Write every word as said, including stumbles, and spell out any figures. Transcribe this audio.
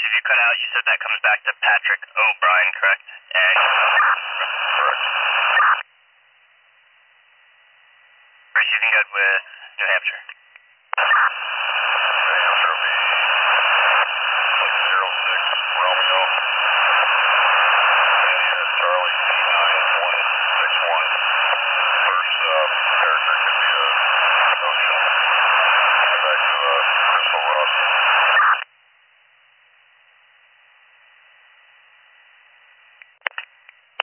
you cut out, you said that comes back to Patrick O'Brien, correct? And correct.